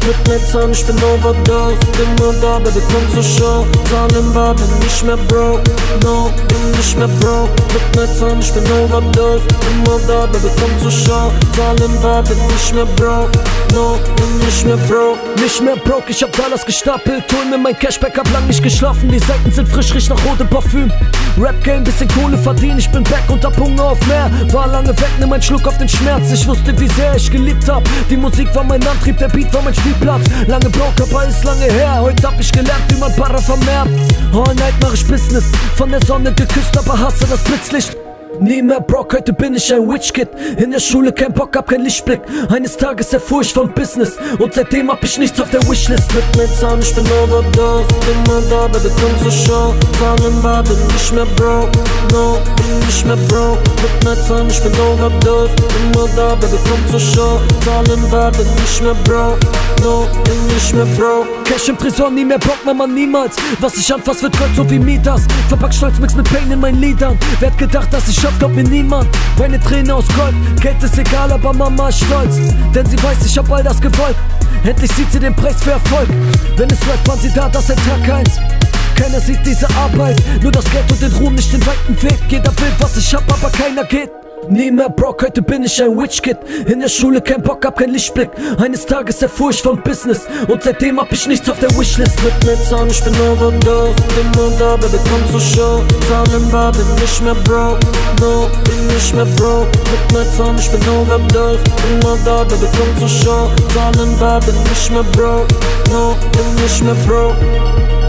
mit Netz an, ich bin overdosed. Immer da, Baby, komm zur Show. Zahlen war, bin nicht mehr broke. No, bin nicht mehr broke. Mit Netz an, ich bin overdosed. Immer da, Baby, komm zur Show. Zahlen war, bin nicht mehr broke. No, bin nicht mehr broke. Nicht mehr broke, ich hab Dollars gestapelt. Hol mir mein Cashback, hab lang nicht geschlafen. Die Seiten sind frisch, riecht nach rotem Parfüm. Rap-Game, bisschen Kohle verdienen, ich bin back und hab Hunger auf mehr. War lange weg, nimm einen Schluck auf den Schmerz. Ich wusste, wie sehr ich geliebt hab. Die Musik war mein Antrieb, der Beat war mein Spielplatz. Lange broke, aber ist lange her. Heute hab ich gelernt, wie man Para vermehrt. All night mach ich Business, von der Sonne geküsst, aber hasse das Blitzlicht. Nie mehr broke, heute bin ich ein Witch-Kid. In der Schule kein Bock, hab kein Lichtblick. Eines Tages erfuhr ich vom Business und seitdem hab ich nichts auf der Wishlist. Mit Netz an, ich bin overdosed. Immer da, Baby, komm zur Show. Zahlen war, bin nicht mehr broke. No, bin nicht mehr broke. Mit Netz an, ich bin overdosed. Immer da, Baby, komm zur Show. Zahlen war, bin nicht mehr broke. No, bin nicht mehr broke. Cash im Tresor, nie mehr braucht man niemals. Was ich anfass, wird Gold, so wie Midas. Verpack Stolz, mix mit Pain in meinen Liedern. Wer hat gedacht, dass ich schaff, glaubt mir niemand. Meine Träne aus Gold, Geld ist egal, aber Mama ist stolz. Denn sie weiß, ich hab all das gewollt. Endlich sieht sie den Preis für Erfolg. Wenn es läuft, waren sie da, das seit Tag 1. Keiner sieht diese Arbeit, nur das Geld und den Ruhm, nicht den weiten Weg. Jeder will, was ich hab, aber keiner geht. Nie mehr broke, heute bin ich ein Witch-Kid. In der Schule kein Bock, hab kein Lichtblick. Eines Tages erfuhr ich vom Business und seitdem hab ich nichts auf der Wishlist. Mit Netz an, ich bin overdosed. Immer da, Baby, komm zur Show. Zahlen war, bin nicht mehr broke. No, bin nicht mehr broke. Mit Netz an, ich bin overdosed. Immer da, Baby, komm zur Show. Zahlen war, bin nicht mehr broke. No, bin nicht mehr broke.